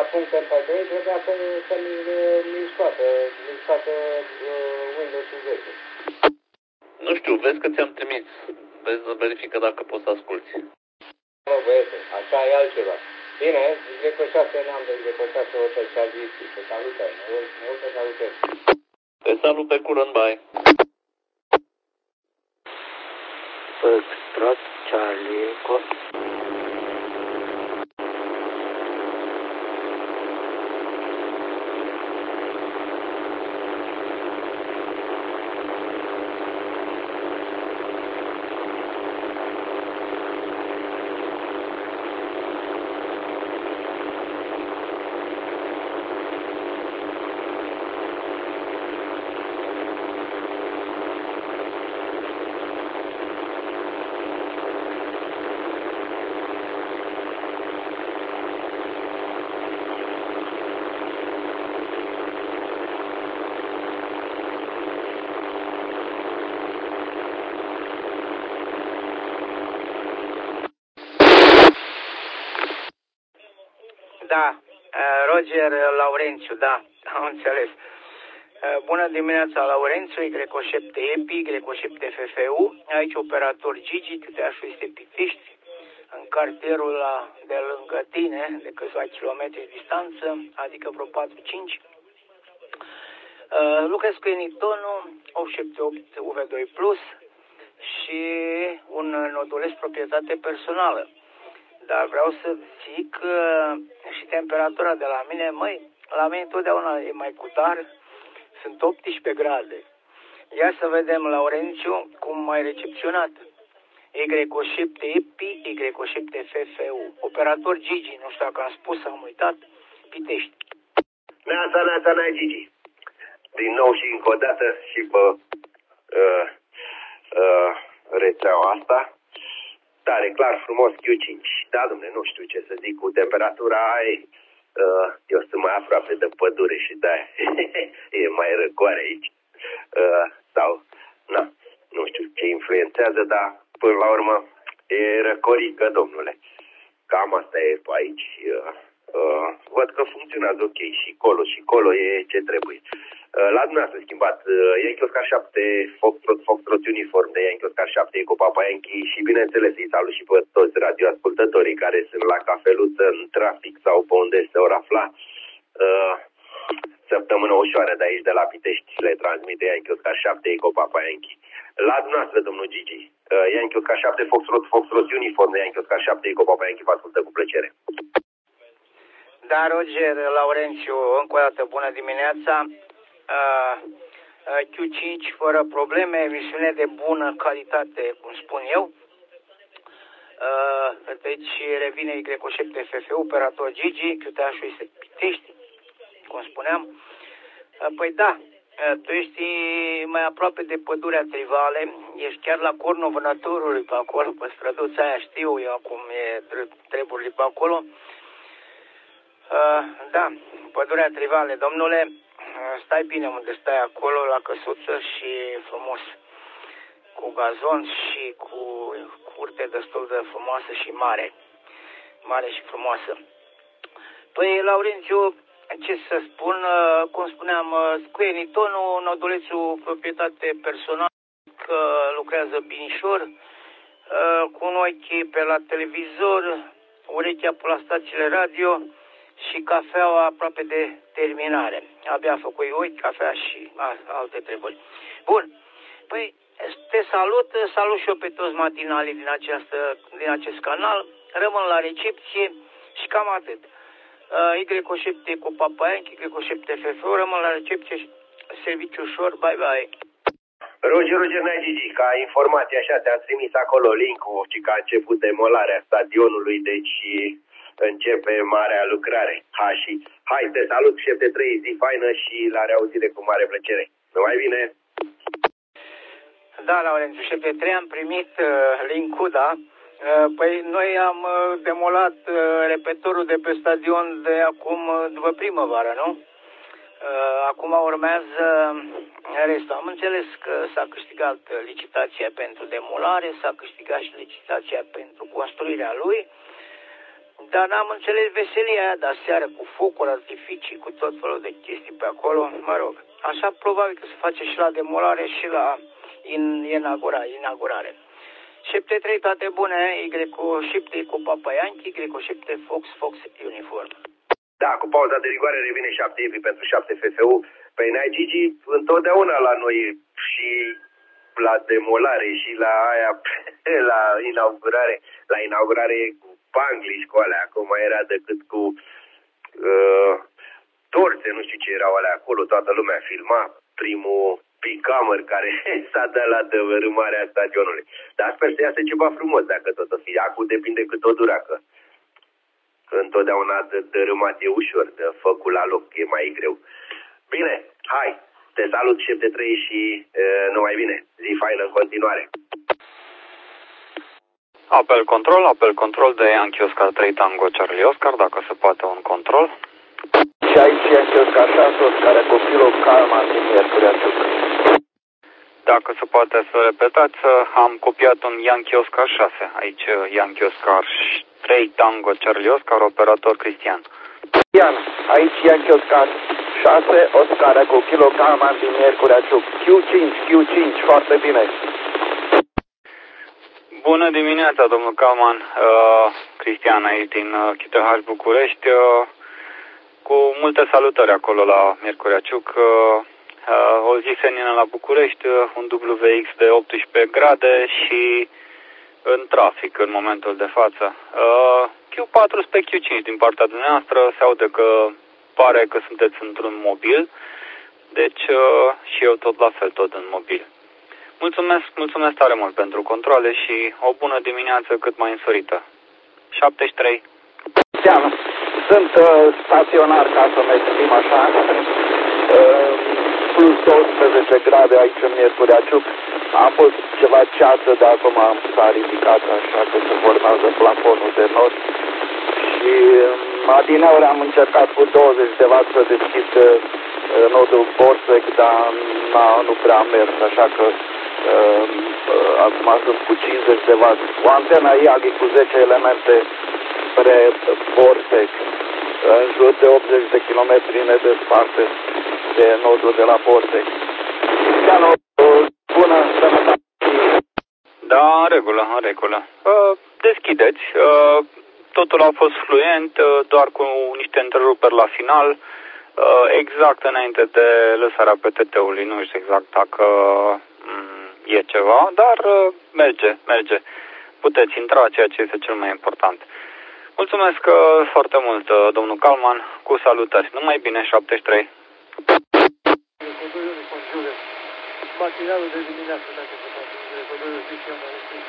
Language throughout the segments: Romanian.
punctăm pe doi, trebuia să-mi scoată Windows-ul vechi. Nu știu, vezi că ți-am trimis. Vezi, verifică dacă poți să asculti. Mă, băiete, așa e altceva. Bine, Greco 6 n-am de Greco 6 o să ți-a zis, te salută, nu te salutez. Te salut pe curând, bye. Foxtrot, Charlie, Echo. Da, Roger Laurențiu, da, am înțeles. Bună dimineața, Laurențiu, Y7 EPI, Y7 FFU, aici operator Gigi, Câteașul este Pitiști, în cartierul de lângă tine, de câțiva kilometri distanță, adică vreo 4-5. Lucrez cu Enitonul 878 V2 Plus și un nodulesc proprietate personală. Dar vreau să zic și temperatura de la mine, la mine întotdeauna e mai cutar, sunt 18 grade. Ia să vedem, Laurențiu, cum mai recepționat. Y7 EPI, Y7 FFU. Operator Gigi, nu știu dacă am spus, am uitat, Pitești. Neața, Gigi. Din nou și încă o dată și pe rețeaua asta. Tare, clar, frumos, Q5. Da, dom'le, nu știu ce să zic cu temperatura aia. Eu sunt mai aproape de pădure și de-aia e mai răcoare aici. Sau, nu știu ce influențează, dar până la urmă e răcorică, domnule. Cam asta e pe aici. Văd că funcționează ok și colo e ce trebuie. La dumneavoastră schimbat Yankee Oscar 7 Foxtrot Uniform de Yankee Oscar 7 cu Papa Yankee și bineînțeles îi salut și pe toți radioascultătorii care sunt la cafeluță în trafic sau pe unde se ori afla. Săptămână ușoară de aici de la Pitești le transmite Yankee Oscar 7 cu Papa Yankee. La dumneavoastră, domnul Gigi, Yankee Oscar 7 Foxtrot Uniform de Yankee Oscar 7 cu Papa Yankee vă ascultă cu plăcere. Da, Roger Laurențiu, încă o dată bună dimineața. Q5 fără probleme, emisiune de bună calitate, cum spun eu. Deci revine Y7 FFU, operator Gigi, QTH-ul este Pitești, cum spuneam. Păi da, tu ești mai aproape de pădurea Trivale, ești chiar la cornul Vânătorului pe acolo, pe străduța aia, știu eu acum e treburile pe acolo. Da, pădurea Trivale, domnule, stai bine unde stai acolo, la căsuță și frumos, cu gazon și cu curte destul de frumoasă și mare și frumoasă. Păi, Laurențiu, ce să spun, cum spuneam, cu Enitonul, nodulețul proprietate personală, că lucrează binișor, cu un ochi pe la televizor, urechea pe la stațiile radio și cafeaua aproape de terminare. Abia a făcut ochi, cafea și alte treburi. Bun, păi te salut și eu pe toți matinalii din acest canal, rămân la recepție și cam atât. Y7 cu Papa Yankee, Y7 FF, rămân la recepție, serviciu ușor, bye bye. Roger Gigi, ca informație așa te-am trimis acolo link-ul și că a început demolarea stadionului, deci începe marea lucrare. Hai, te salut, șef de 3, zi faină și la reauzire cu mare plăcere. Numai bine! Da, Laurențiu, șef de 3, am primit link-ul, da. Păi noi am demolat repetorul de pe stadion de acum, după primăvară, nu? Acum urmează restul. Am înțeles că s-a câștigat licitația pentru demolare, s-a câștigat și licitația pentru construirea lui. Dar n-am înțeles veselia aia de aseară cu focuri, artificii, cu tot felul de chestii pe acolo. Mă rog, așa probabil că se face și la demolare și la inaugurare. 73, toate bune, Y7 cu Papa Yankee, Y7 Fox Uniform. Da, cu pauza de rigoare revine 7 Evi pentru 7 FFU. Păi n-ai, Gigi, întotdeauna la noi și la demolare și la aia, la inaugurare cu panglici cu alea, acum mai era decât cu torțe, nu știu ce erau alea acolo, toată lumea filma primul picamăr care s-a dat la dărâmarea stadionului. Dar sper să iasă ceva frumos dacă tot o fi. Acum depinde cât o duracă. Întotdeauna de dărâmat e ușor, de făcut la loc e mai greu. Bine, hai, te salut șef de 3 și numai bine. Zi faină în continuare. Apel control de Yankee Oscar 3 Tango Charlie Oscar, dacă se poate un control. Și aici Yankee Oscar 6, Oscar copilul Calma din Miercurea Ciuc. Dacă se poate să repetați, am copiat un Yankee Oscar 6, aici Yankee Oscar 3 Tango Charlie Oscar, operator Cristian. Cristian, aici Yankee Oscar 6, Oscar copilul Calma din Miercurea Ciuc. Q5, foarte bine. Bună dimineața, domnul Calman, Cristian aici din QTH București, cu multe salutări acolo la Miercurea Ciuc, o zi senină la București, un WX de 18 grade și în trafic în momentul de față. Q4 spre Q5 din partea dumneavoastră, se aude că pare că sunteți într-un mobil, deci și eu tot la fel, tot în mobil. Mulțumesc tare mult pentru controle și o bună dimineață cât mai însorită. 73. Sunt staționar, ca să mergem așa, plus 12 grade aici în Miercurea Ciuc. A fost ceva ceață, dar acum s-a ridicat așa că se formează plafonul de nord. Și adineauri am încercat cu 20 de W să deschid nodul Borsec, dar nu prea am mers, așa că acum sunt cu 50 de W. O antenă Yagi cu 10 elemente spre Borsec, în jur de 80 de kilometri nedesparte de nodul de la Borsec. Bună sănătate! Da, în regulă. Deschideți. Totul a fost fluent, doar cu niște întreruperi la final, exact înainte de lăsarea PTT-ului. Nu știu exact dacă e ceva, dar merge. Puteți intra, ceea ce este cel mai important. Mulțumesc foarte mult, domnul Calman, cu salutări. Numai bine, 73. Matinalul de dimineață, dacă se poate, recordările de ziua mai este.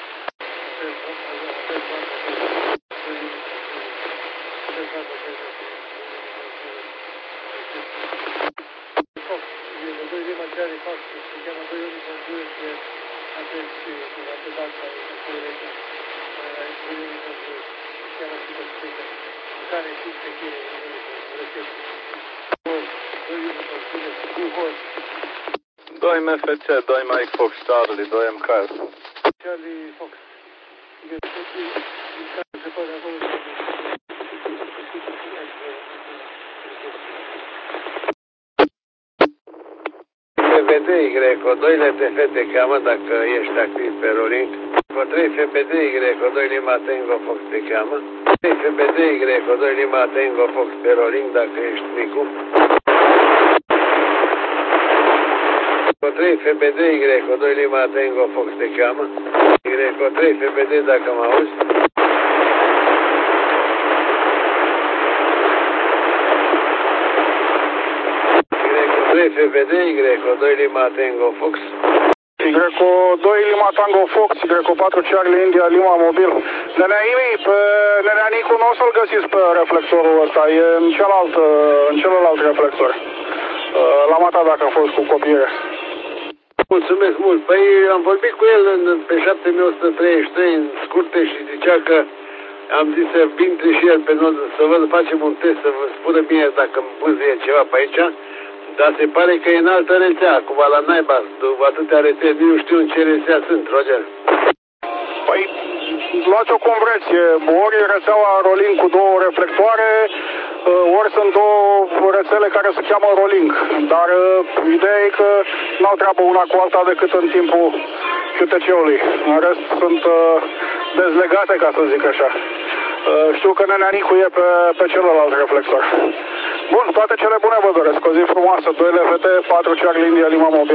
Doi MFC, 2 Mike Fox, Charlie, 2 MK. Charlie Fox. FPDY, 2 LTF te cheamă dacă ești activ pe rolling. Cu 3 FPDY, 2 Lima Tango Fox te cheamă. 3 FPDY, 2 Lima Tango Fox pe rolling dacă ești micu. Cu 3 FPDY, 2 Lima Tango Fox te cheamă. Cu 3 FPD dacă mă auzi. FPD, Y2 Lima Tango Fox. Y2 Lima Tango Fox, Y4 Charlie India Lima Mobil. Nenea Nicu, nu o să-l găsiți pe reflectorul ăsta, e în celălalt reflector. L-am atat dacă a fost cu copiere. Mulțumesc mult. Păi am vorbit cu el pe 7133 în scurte și zicea că am zis să intre și el pe nod, să văd, facem un test, să vă spună bine dacă îmi bâzie ceva pe aici. Dar se pare că e în altă rețea, acum la naiba, după atâtea rețele, nu știu în ce rețea sunt, Roger. Păi, luați-o cum vreți. Ori rețeaua Rolling cu două reflectoare, ori sunt două rețele care se cheamă Rolling. Dar ideea e că n-au treabă una cu alta decât în timpul QTC-ului. În rest sunt dezlegate, ca să zic așa. Știu că Nenea Nicu e pe celălalt reflector. Bun, toate cele bune vă doresc. O zi frumoasă. 2 LFT, 4 Charlie India Lima Mobil.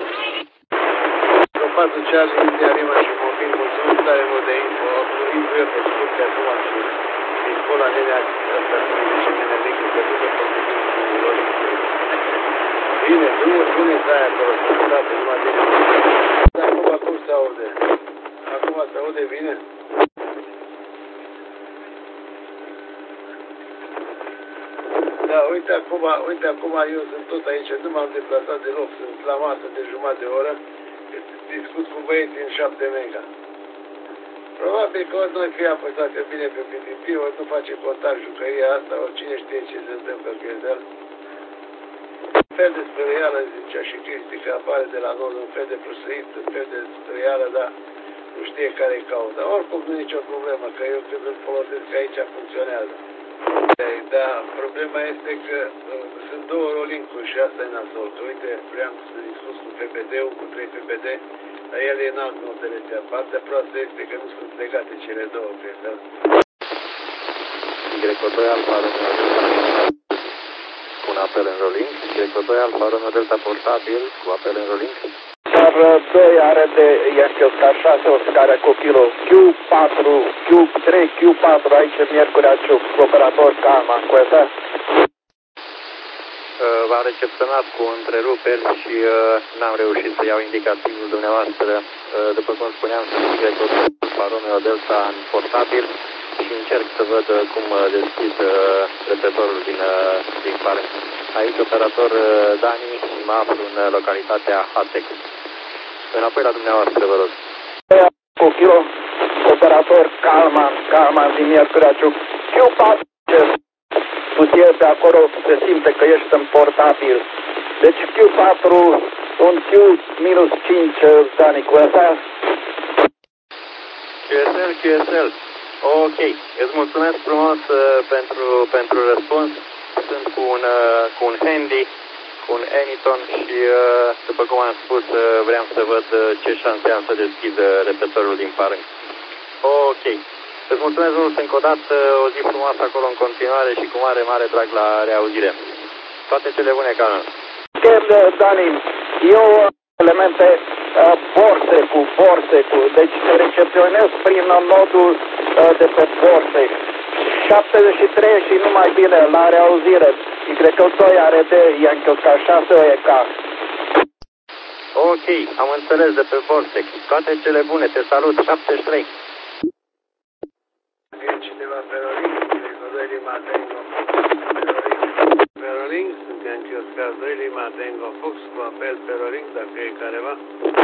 4 Charlie India Lima și Mobil. Mulțumesc tare mult de info. Info e pe scurt acum și din cola Nenea asta și Nenea Nicu că ducă pe cu Rolling. Bine, drumul bune să ai acolo. Sănătate, numai bine. Acum se aude. Acum se aude bine? Da, uite acum eu sunt tot aici, nu m-am deplasat deloc, sunt la masă de jumătate de oră, discut cu băieții în 7 mega. Probabil că ori noi fi apăsate bine pe PPP, ori nu face contact jucăria asta, ori cine știe ce se întâmplă cu el. Un fel de sperială, zicea și Cristi, că apare de la nord, un fel de prăsăit, un fel de sperială, dar nu știe care-i caută. Oricum nu e nicio problemă, că eu când îl folosesc aici funcționează. Da, problema este că sunt două Rolling-uri și asta e nasol. Că uite, vreau să discut cu PPD-ul, cu 3 PPD, dar el e în alt mod de rețea. Partea proastă este că nu sunt legate cele două, cred. Y2 Alfa Romeo cu un apel în Rolling, Y2 Alfa Romeo Delta portabil cu apel în Rolling. Dar 2 are de Ianchelca 6, o scară cu kilo Q4, Q3, Q4, aici Miercurea Ciuc, operator Calma, cu asta? V-am recepționat cu întreruperi și n-am reușit să iau indicativul dumneavoastră. După cum spuneam, sunt Y2 Alfa Romeo Delta în portabil și încerc să văd cum deschid repetorul din Parenc. Aici operator Dani și mă aflu în localitatea Hatec. Înapoi la dumneavoastră, vă rog. Cu kilo, operator Calman din Miercurea Ciuc. Q4, putie pe acolo, se simte că ești în portabil. Deci Q4, un Q-5, Dani, cu asta? QSL. Ok, îți mulțumesc frumos pentru răspuns. Sunt cu un handy, cu un Anyton și, după cum am spus, vreau să văd ce șanse am să deschid repetorul din Parenc. Ok. Îți mulțumesc mult încă o dată, o zi frumoasă acolo în continuare și cu mare drag la reauzire. Toate cele bune, Carmen. Dani, eu elemente Borsecu, deci te recepționez prin nodul de pe Borsec. 73 și numai bine, la reauzire. Y2 are de Ianchelca 6 EK. Ok, am înțeles de pe Borsec. Toate cele bune, te salut, 73. E cineva pe Rolling, Y2 Lima Tango pe Rolling, sunt Ianchelca 2 Lima Tango Fox cu apel pe Rolling, dacă e careva.